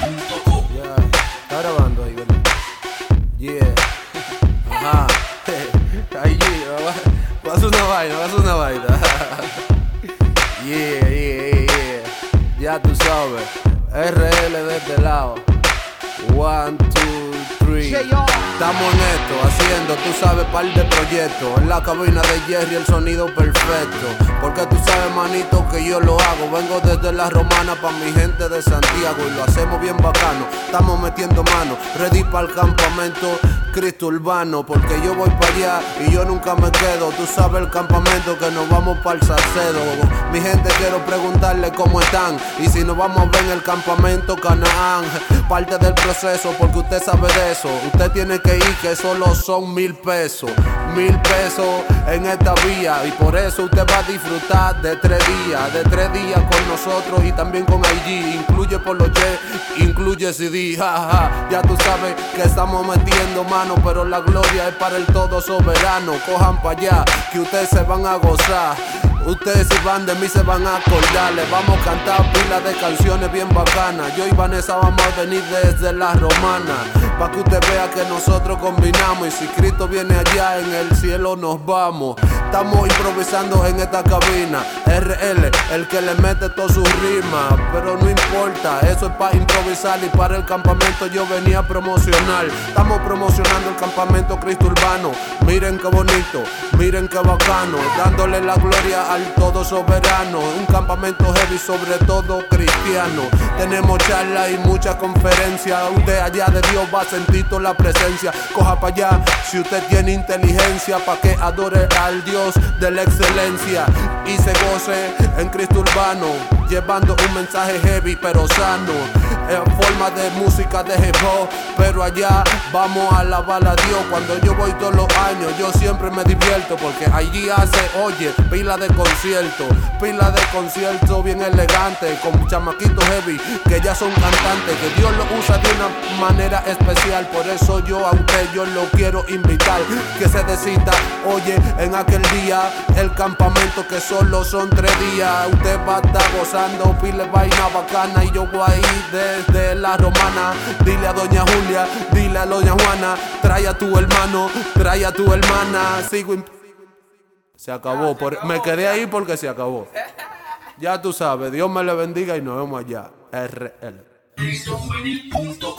Yeah, está grabando ahí, ¿verdad? Yeah. Ajá. Ahí, va a hacer una vaina. Yeah. Ya tú sabes. RL de este lado. 1, 2, 3. Estamos en esto, haciendo, tú sabes, par de proyectos. En la cabina de Jerry el sonido perfecto. Porque tú sabes, manito, que yo lo hago. Vengo desde la Romana pa' mi gente de Santiago y lo hacemos bien bacano. Estamos metiendo mano, ready para el campamento Cristo Urbano. Porque yo voy para allá y yo nunca me quedo. Tú sabes el campamento que nos vamos para el Salcedo. Mi gente, quiero preguntarle cómo están. Y si nos vamos a ver en el campamento Canaán. Parte del proceso, porque usted sabe de eso. Usted tiene que ir, que solo son 1000 pesos. 1000 pesos en esta vía. Y por eso usted va a disfrutar de 3 días. De 3 días con nosotros y también con IG. Incluye por los che, incluye CD. Ya tú sabes que estamos metiendo mano, pero la gloria es para el todo soberano. Cojan para allá, que ustedes se van a gozar. Ustedes si van de mí se van a acordar. Les vamos a cantar pilas de canciones bien bacanas. Yo y Vanessa vamos a venir desde la Romana, pa' que usted vea que nosotros combinamos. Y si Cristo viene allá en el cielo nos vamos. Estamos improvisando en esta cabina. RL, el que le mete todas sus rimas. Pero no importa, eso es para improvisar. Y para el campamento yo venía a promocionar. Estamos promocionando el campamento Cristo Urbano. Miren qué bonito, miren qué bacano. Dándole la gloria al todo soberano. Un campamento heavy, sobre todo cristiano. Tenemos charlas y muchas conferencias. Usted allá de Dios va a sentir toda la presencia. Coja para allá si usted tiene inteligencia, pa' que adore al Dios de la excelencia y se goce en Cristo Urbano, llevando un mensaje heavy pero sano, en forma de música de hip hop. Pero allá vamos a alabar a Dios. Cuando yo voy todos los años yo siempre me divierto, porque allí hace, oye, pila de conciertos bien elegantes, con chamaquitos heavy que ya son cantantes, que Dios lo usa de una manera especial. Por eso yo a usted yo lo quiero invitar, que se decida, oye, en aquel día el campamento que solo son 3 días. Usted va a estar gozando pile vaina bacana y yo voy a ir desde la Romana. Dile a doña Julia, dile a doña Juana, trae a tu hermano, trae a tu hermana. Se acabó, me quedé ahí porque se acabó. Ya tú sabes, Dios me le bendiga y nos vemos allá. RL.